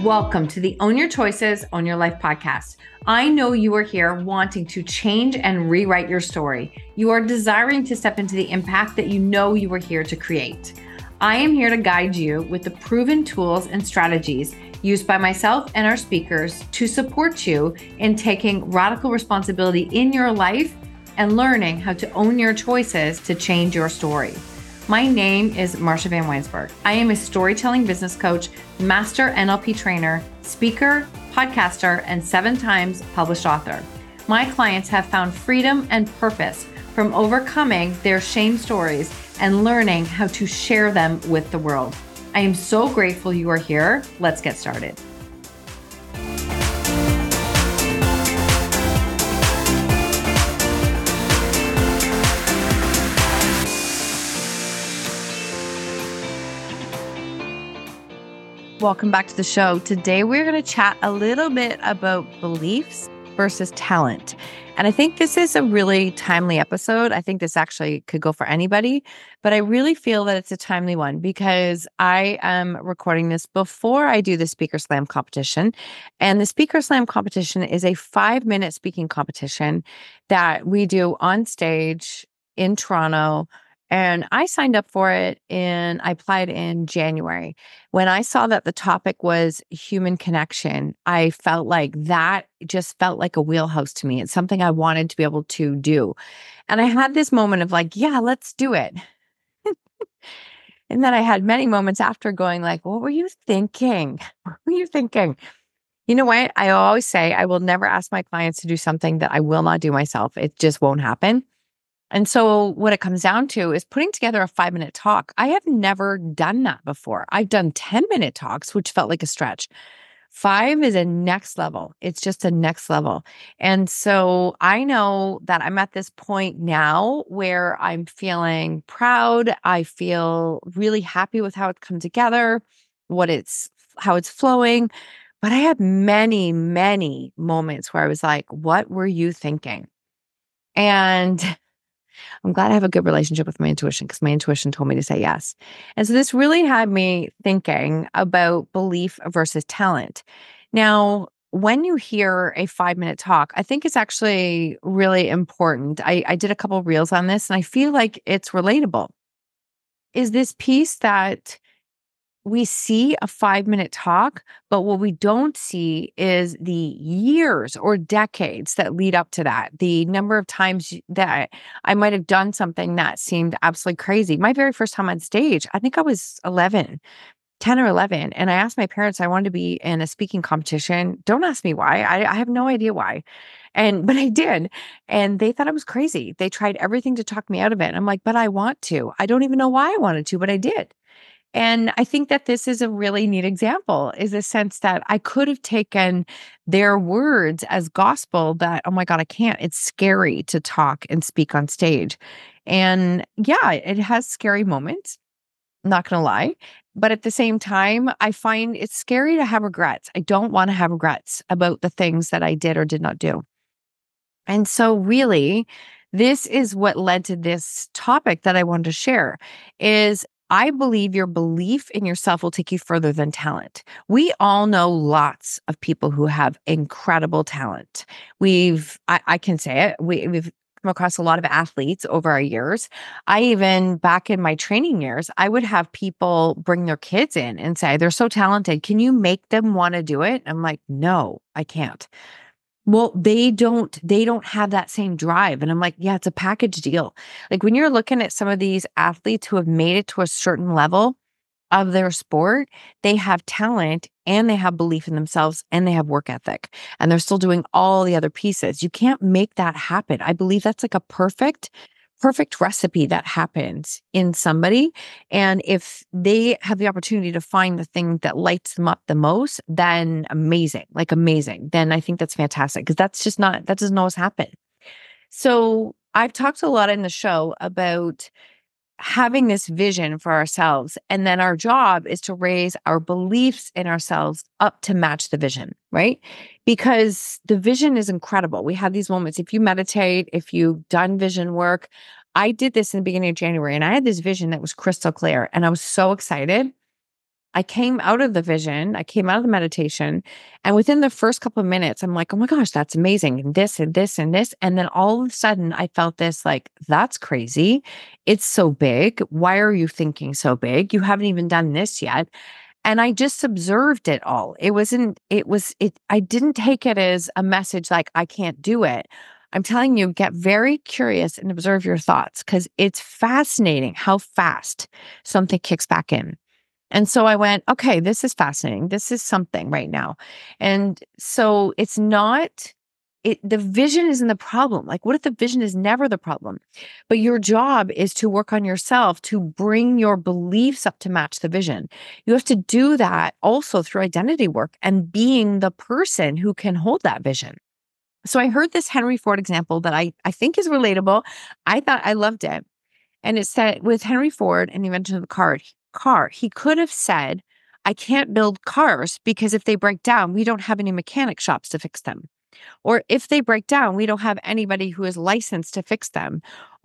Welcome to the Own Your Choices, Own Your Life podcast. I know you are here wanting to change and rewrite your story. You are desiring to step into the impact that you know you are here to create. I am here to guide you with the proven tools and strategies used by myself and our speakers to support you in taking radical responsibility in your life and learning how to own your choices to change your story. My name is Marsha Van Weinsberg. I am a storytelling business coach, master NLP trainer, speaker, podcaster, and 7 times published author. My clients have found freedom and purpose from overcoming their shame stories and learning how to share them with the world. I am so grateful you are here. Let's get started. Welcome back to the show. Today, we're going to chat a little bit about beliefs versus talent. And I think this is a really timely episode. I think this actually could go for anybody, but I really feel that it's a timely one because I am recording this before I do the Speaker Slam competition. And the Speaker Slam competition is a 5-minute speaking competition that we do on stage in Toronto. And I signed up for it and I applied in January. When I saw that the topic was human connection, I felt like that just felt like a wheelhouse to me. It's something I wanted to be able to do. And I had this moment of like, yeah, let's do it. And then I had many moments after going like, what were you thinking? What were you thinking? You know what? I always say I will never ask my clients to do something that I will not do myself. It just won't happen. And so what it comes down to is putting together a 5-minute talk. I have never done that before. I've done 10-minute talks, which felt like a stretch. 5 is a next level. It's just a next level. And so I know that I'm at this point now where I'm feeling proud. I feel really happy with how it's come together, how it's flowing. But I had many, many moments where I was like, what were you thinking? And I'm glad I have a good relationship with my intuition because my intuition told me to say yes. And so this really had me thinking about belief versus talent. Now, when you hear a 5-minute talk, I think it's actually really important. I did a couple of reels on this and I feel like it's relatable. Is this piece that we see a 5-minute talk, but what we don't see is the years or decades that lead up to that. The number of times that I might have done something that seemed absolutely crazy. My very first time on stage, I think I was 10 or 11. And I asked my parents, I wanted to be in a speaking competition. Don't ask me why. I have no idea why. But I did. And they thought I was crazy. They tried everything to talk me out of it. I'm like, but I want to. I don't even know why I wanted to, but I did. And I think that this is a really neat example, is a sense that I could have taken their words as gospel that, oh my God, I can't. It's scary to talk and speak on stage. And yeah, it has scary moments, not going to lie. But at the same time, I find it's scary to have regrets. I don't want to have regrets about the things that I did or did not do. And so really, this is what led to this topic that I wanted to share is I believe your belief in yourself will take you further than talent. We all know lots of people who have incredible talent. I can say it, we've come across a lot of athletes over our years. I even, back in my training years, I would have people bring their kids in and say, they're so talented. Can you make them want to do it? I'm like, no, I can't. Well, they don't have that same drive. And I'm like, yeah, it's a package deal. Like when you're looking at some of these athletes who have made it to a certain level of their sport, they have talent and they have belief in themselves and they have work ethic and they're still doing all the other pieces. You can't make that happen. I believe that's like a perfect recipe that happens in somebody. And if they have the opportunity to find the thing that lights them up the most, then amazing, like amazing. Then I think that's fantastic because that doesn't always happen. So I've talked a lot in the show about having this vision for ourselves. And then our job is to raise our beliefs in ourselves up to match the vision, right? Because the vision is incredible. We have these moments. If you meditate, if you've done vision work, I did this in the beginning of January and I had this vision that was crystal clear and I was so excited. I came out of the vision, I came out of the meditation, and within the first couple of minutes, I'm like, oh my gosh, that's amazing. And this and this and this. And then all of a sudden, I felt this like, that's crazy. It's so big. Why are you thinking so big? You haven't even done this yet. And I just observed it all. I didn't take it as a message like, I can't do it. I'm telling you, get very curious and observe your thoughts because it's fascinating how fast something kicks back in. And so I went, okay, this is fascinating. This is something right now. And so it's not, the vision isn't the problem. Like, what if the vision is never the problem? But your job is to work on yourself to bring your beliefs up to match the vision. You have to do that also through identity work and being the person who can hold that vision. So I heard this Henry Ford example that I think is relatable. I thought I loved it. And it said with Henry Ford and the invention of the car, he could have said, I can't build cars because if they break down, we don't have any mechanic shops to fix them. Or if they break down, we don't have anybody who is licensed to fix them.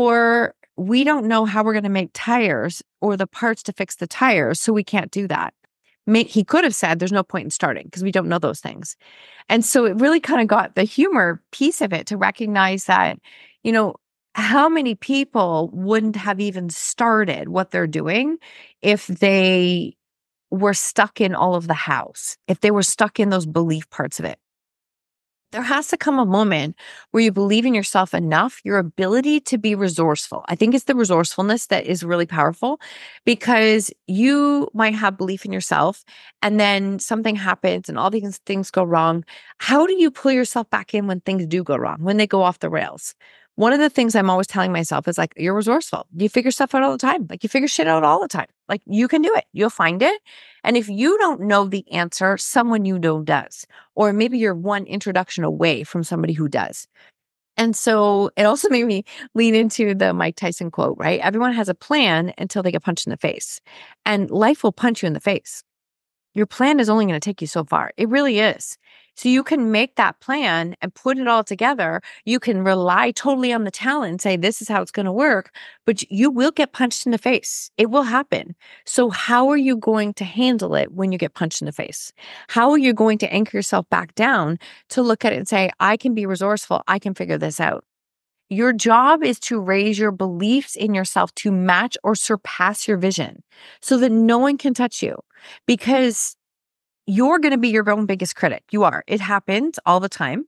Or we don't know how we're going to make tires or the parts to fix the tires. So we can't do that. He could have said, there's no point in starting because we don't know those things. And so it really kind of got the humor piece of it to recognize that, you know, how many people wouldn't have even started what they're doing if they were stuck in all of the house, if they were stuck in those belief parts of it. There has to come a moment where you believe in yourself enough, your ability to be resourceful. I think it's the resourcefulness that is really powerful because you might have belief in yourself and then something happens and all these things go wrong. How do you pull yourself back in when things do go wrong, when they go off the rails? One of the things I'm always telling myself is like, you're resourceful. You figure stuff out all the time. Like you figure shit out all the time. Like you can do it. You'll find it. And if you don't know the answer, someone you know does. Or maybe you're one introduction away from somebody who does. And so it also made me lean into the Mike Tyson quote, right? Everyone has a plan until they get punched in the face. And life will punch you in the face. Your plan is only going to take you so far. It really is. So you can make that plan and put it all together. You can rely totally on the talent and say, this is how it's going to work, but you will get punched in the face. It will happen. So how are you going to handle it when you get punched in the face? How are you going to anchor yourself back down to look at it and say, I can be resourceful. I can figure this out. Your job is to raise your beliefs in yourself to match or surpass your vision so that no one can touch you because you're going to be your own biggest critic. You are. It happens all the time.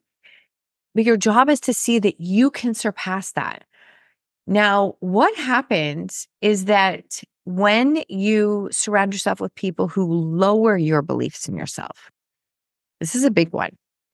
But your job is to see that you can surpass that. Now, what happens is that when you surround yourself with people who lower your beliefs in yourself, this is a big one.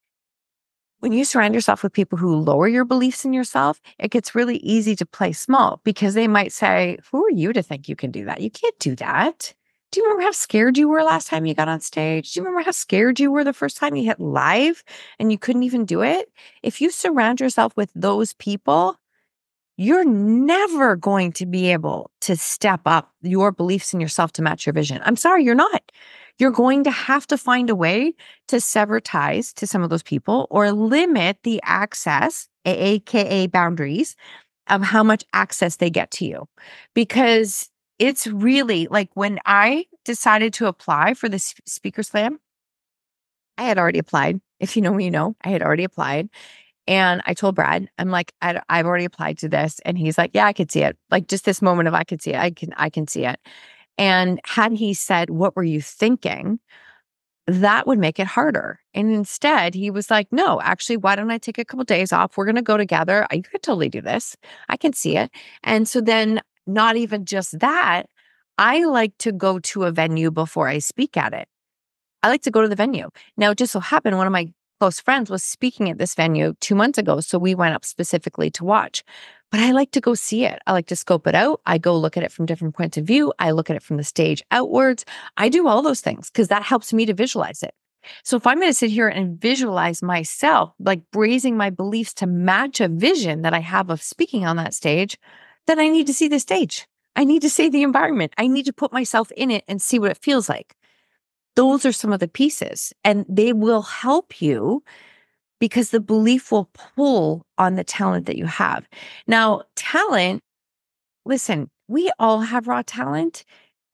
When you surround yourself with people who lower your beliefs in yourself, it gets really easy to play small because they might say, who are you to think you can do that? You can't do that. Do you remember how scared you were last time you got on stage? Do you remember how scared you were the first time you hit live and you couldn't even do it? If you surround yourself with those people, you're never going to be able to step up your beliefs in yourself to match your vision. I'm sorry, you're not. You're going to have to find a way to sever ties to some of those people or limit the access, AKA boundaries, of how much access they get to you. Because it's really like when I decided to apply for the Speaker Slam, I had already applied. If you know me, you know, I had already applied. And I told Brad, I'm like, I've already applied to this. And he's like, yeah, I could see it. Like just this moment of I could see it. I can see it. And had he said, what were you thinking? That would make it harder. And instead he was like, no, actually, why don't I take a couple of days off? We're going to go together. You could totally do this. I can see it. And so then not even just that, I like to go to a venue before I speak at it. I like to go to the venue. Now, it just so happened one of my close friends was speaking at this venue 2 months ago. So we went up specifically to watch. But I like to go see it. I like to scope it out. I go look at it from different points of view. I look at it from the stage outwards. I do all those things because that helps me to visualize it. So if I'm going to sit here and visualize myself, like raising my beliefs to match a vision that I have of speaking on that stage, then I need to see the stage. I need to see the environment. I need to put myself in it and see what it feels like. Those are some of the pieces, and they will help you because the belief will pull on the talent that you have. Now, talent, listen, we all have raw talent.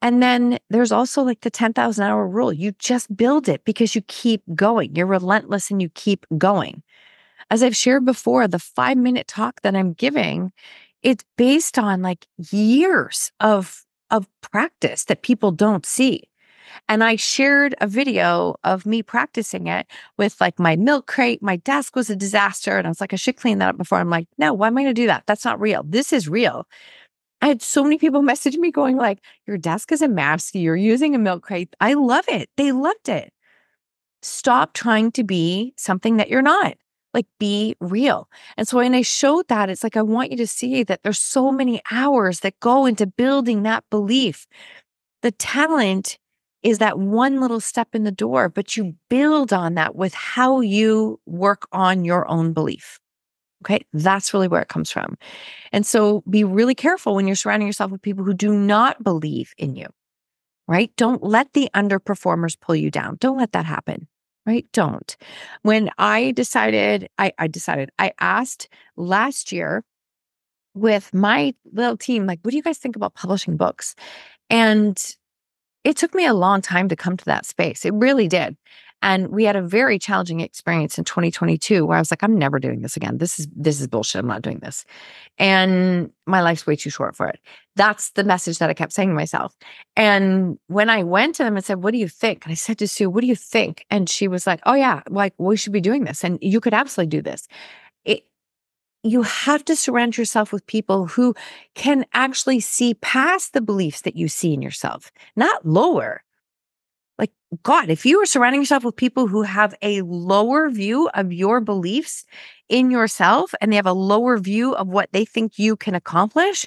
And then there's also like the 10,000 hour rule. You just build it because you keep going. You're relentless and you keep going. As I've shared before, the 5-minute talk that I'm giving, it's based on like years of practice that people don't see. And I shared a video of me practicing it with like my milk crate. My desk was a disaster. And I was like, I should clean that up before. I'm like, no, why am I going to do that? That's not real. This is real. I had so many people message me going like, your desk is a mess. You're using a milk crate. I love it. They loved it. Stop trying to be something that you're not. Like, be real. And so when I showed that, it's like, I want you to see that there's so many hours that go into building that belief. The talent is that one little step in the door, but you build on that with how you work on your own belief. Okay. That's really where it comes from. And so be really careful when you're surrounding yourself with people who do not believe in you, right? Don't let the underperformers pull you down. Don't let that happen, right? Don't. When I decided, I asked last year with my little team, like, what do you guys think about publishing books? And it took me a long time to come to that space. It really did. And we had a very challenging experience in 2022 where I was like, I'm never doing this again. This is bullshit. I'm not doing this. And my life's way too short for it. That's the message that I kept saying to myself. And when I went to them and said, what do you think? And I said to Sue, what do you think? And she was like, oh yeah, like we should be doing this. And you could absolutely do this. You have to surround yourself with people who can actually see past the beliefs that you see in yourself, not lower. Like, God, if you are surrounding yourself with people who have a lower view of your beliefs in yourself and they have a lower view of what they think you can accomplish,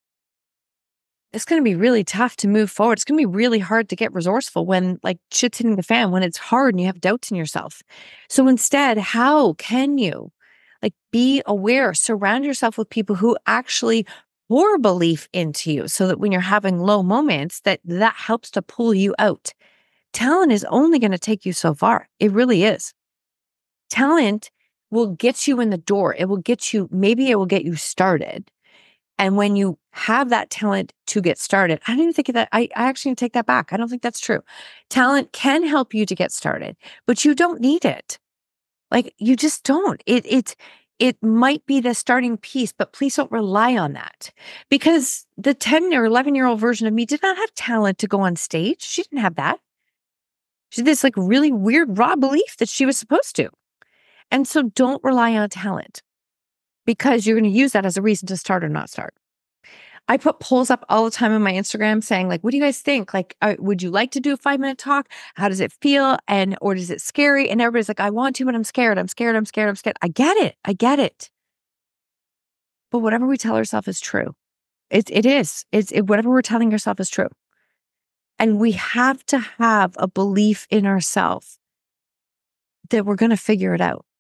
it's going to be really tough to move forward. It's going to be really hard to get resourceful when like shit's hitting the fan, when it's hard and you have doubts in yourself. So instead, how can you like be aware, surround yourself with people who actually pour belief into you so that when you're having low moments, that helps to pull you out. Talent is only going to take you so far. It really is. Talent will get you in the door. It will get you, maybe it will get you started. And when you have that talent to get started, I don't even think that I actually take that back. I don't think that's true. Talent can help you to get started, but you don't need it. Like you just don't. It might be the starting piece, but please don't rely on that because the 10 or 11-year-old version of me did not have talent to go on stage. She didn't have that. She had this like really weird raw belief that she was supposed to. And so don't rely on talent because you're going to use that as a reason to start or not start. I put polls up all the time on my Instagram saying like, what do you guys think? Like, would you like to do a 5-minute talk? How does it feel? Or is it scary? And everybody's like, I want to, but I'm scared. I'm scared. I'm scared. I'm scared. I get it. I get it. But whatever we tell ourselves is true. It is. Whatever we're telling ourselves is true. And we have to have a belief in ourselves that we're going to figure it out.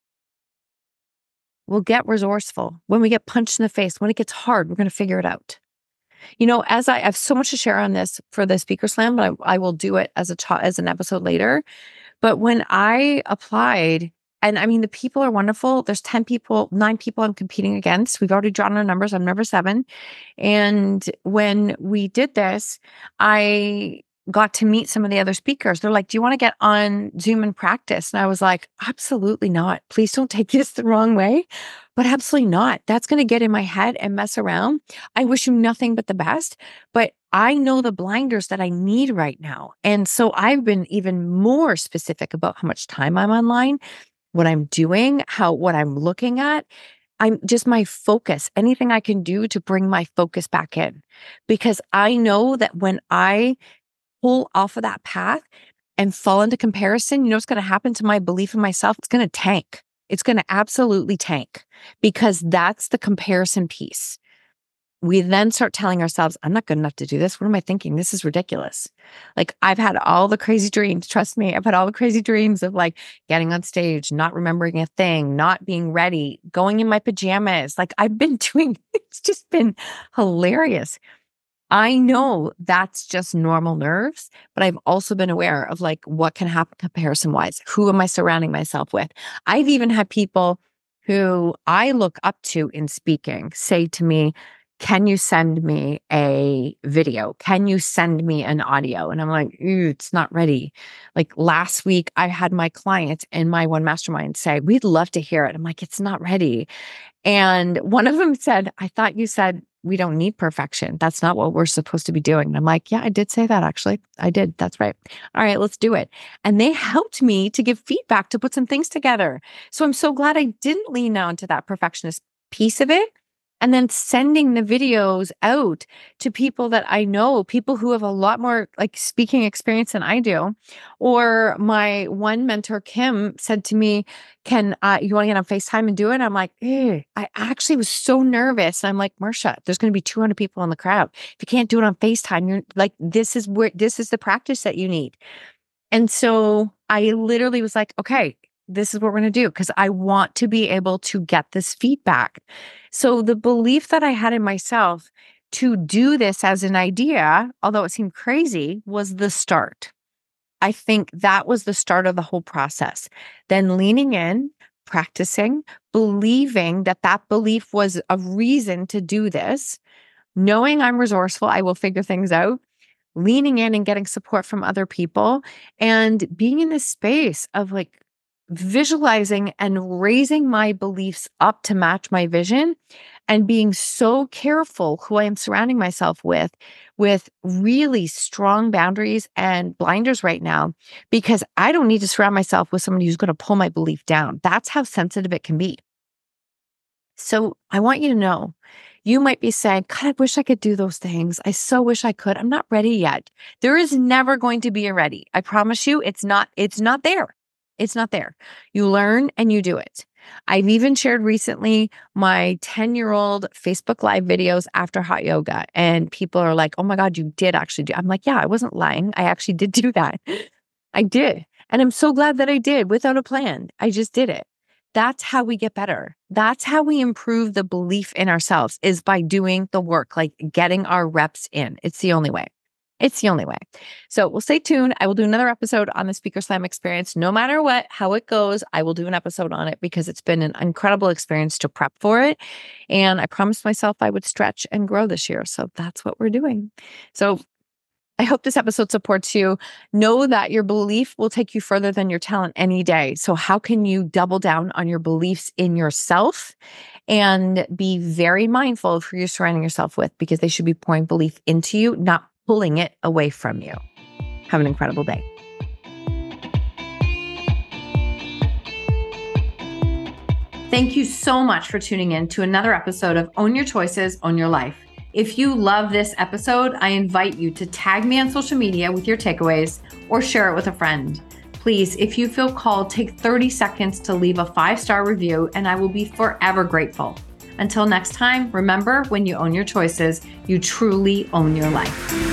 We'll get resourceful. When we get punched in the face, when it gets hard, we're going to figure it out. You know, as I have so much to share on this for the Speaker Slam, but I will do it as an episode later. But when I applied, and I mean, the people are wonderful. There's 9 people I'm competing against. We've already drawn our numbers. I'm number 7. And when we did this, I got to meet some of the other speakers. They're like, do you want to get on Zoom and practice? And I was like, absolutely not. Please don't take this the wrong way, but absolutely not. That's going to get in my head and mess around. I wish you nothing but the best, but I know the blinders that I need right now. And so I've been even more specific about how much time I'm online, what I'm doing, what I'm looking at. I'm just my focus, anything I can do to bring my focus back in, because I know that when I pull off of that path and fall into comparison, you know what's going to happen to my belief in myself? It's going to tank. It's going to absolutely tank because that's the comparison piece. We then start telling ourselves, I'm not good enough to do this. What am I thinking? This is ridiculous. Like I've had all the crazy dreams. Trust me, I've had all the crazy dreams of like getting on stage, not remembering a thing, not being ready, going in my pajamas. Like I've been doing, it's just been hilarious. I know that's just normal nerves, but I've also been aware of like what can happen comparison wise. Who am I surrounding myself with? I've even had people who I look up to in speaking say to me, can you send me a video? Can you send me an audio? And I'm like, "Ooh, it's not ready." Like last week, I had my clients in my one mastermind say, "We'd love to hear it." I'm like, "It's not ready." And one of them said, "I thought you said we don't need perfection. That's not what we're supposed to be doing." And I'm like, "Yeah, I did say that actually. I did. That's right. All right, let's do it." And they helped me to give feedback to put some things together. So I'm so glad I didn't lean on to that perfectionist piece of it. And then sending the videos out to people that I know, people who have a lot more like speaking experience than I do. Or my one mentor, Kim, said to me, "Can you want to get on FaceTime and do it?" I'm like, I actually was so nervous. And I'm like, "Marsha, there's going to be 200 people in the crowd. If you can't do it on FaceTime, you're like, this is the practice that you need." And so I literally was like, "Okay, this is what we're going to do," because I want to be able to get this feedback. So the belief that I had in myself to do this as an idea, although it seemed crazy, was the start. I think that was the start of the whole process. Then leaning in, practicing, believing that that belief was a reason to do this, knowing I'm resourceful, I will figure things out, leaning in and getting support from other people, and being in this space of like visualizing and raising my beliefs up to match my vision, and being so careful who I am surrounding myself with really strong boundaries and blinders right now, because I don't need to surround myself with somebody who's going to pull my belief down. That's how sensitive it can be. So I want you to know, you might be saying, "God, I wish I could do those things. I so wish I could. I'm not ready yet." There is never going to be a ready. I promise you, it's not there. It's not there. You learn and you do it. I've even shared recently my 10-year-old Facebook Live videos after hot yoga. And people are like, "Oh my God, you did actually do." I'm like, "Yeah, I wasn't lying. I actually did do that." I did. And I'm so glad that I did without a plan. I just did it. That's how we get better. That's how we improve the belief in ourselves, is by doing the work, like getting our reps in. It's the only way. It's the only way. So we'll stay tuned. I will do another episode on the Speaker Slam experience. No matter what, how it goes, I will do an episode on it because it's been an incredible experience to prep for it. And I promised myself I would stretch and grow this year. So that's what we're doing. So I hope this episode supports you. Know that your belief will take you further than your talent any day. So how can you double down on your beliefs in yourself and be very mindful of who you're surrounding yourself with, because they should be pouring belief into you, not pulling it away from you. Have an incredible day. Thank you so much for tuning in to another episode of Own Your Choices, Own Your Life. If you love this episode, I invite you to tag me on social media with your takeaways or share it with a friend. Please, if you feel called, take 30 seconds to leave a 5-star review, and I will be forever grateful. Until next time, remember, when you own your choices, you truly own your life.